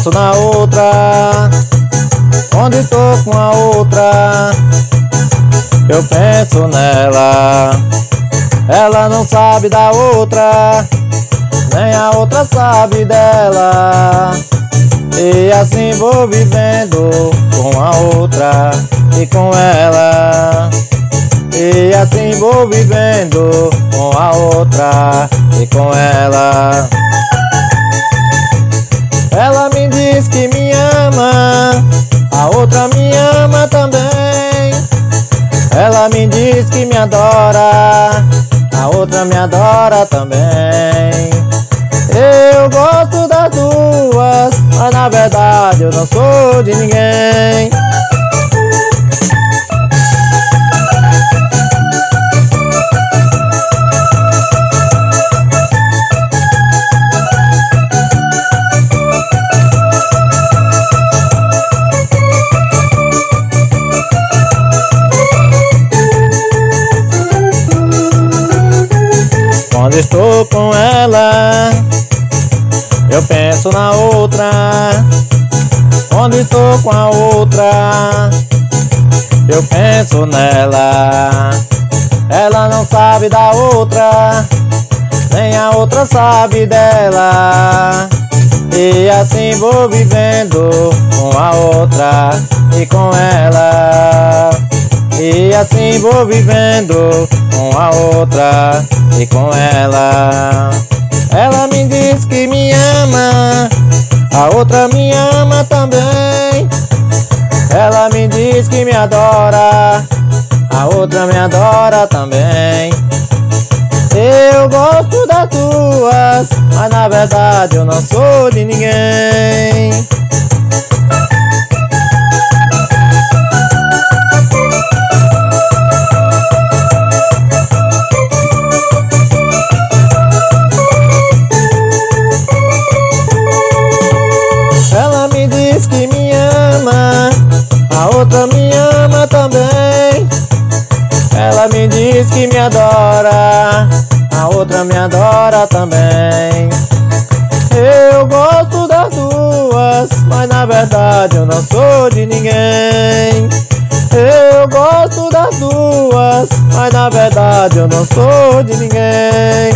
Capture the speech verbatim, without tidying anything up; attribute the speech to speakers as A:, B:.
A: penso na outra, onde tô com a outra, eu penso nela. Ela não sabe da outra, nem a outra sabe dela. E assim vou vivendo com a outra e com ela. E assim vou vivendo com a outra e com ela. Ela me diz que me ama, a outra me ama também. Ela me diz que me adora, a outra me adora também. Eu gosto das duas, mas na verdade eu não sou de ninguém. Quando estou com ela, eu penso na outra. Quando estou com a outra, eu penso nela. Ela não sabe da outra, nem a outra sabe dela. E assim vou vivendo com a outra e com ela. E assim vou vivendo com a outra e com ela. Ela me diz que me ama, a outra me ama também. Ela me diz que me adora, a outra me adora também. Eu gosto das duas, mas na verdade eu não sou de ninguém. Ela me diz que me ama, a outra me ama também. Ela me diz que me adora, a outra me adora também. Eu gosto das duas, mas na verdade eu não sou de ninguém. Eu gosto das duas, mas na verdade eu não sou de ninguém.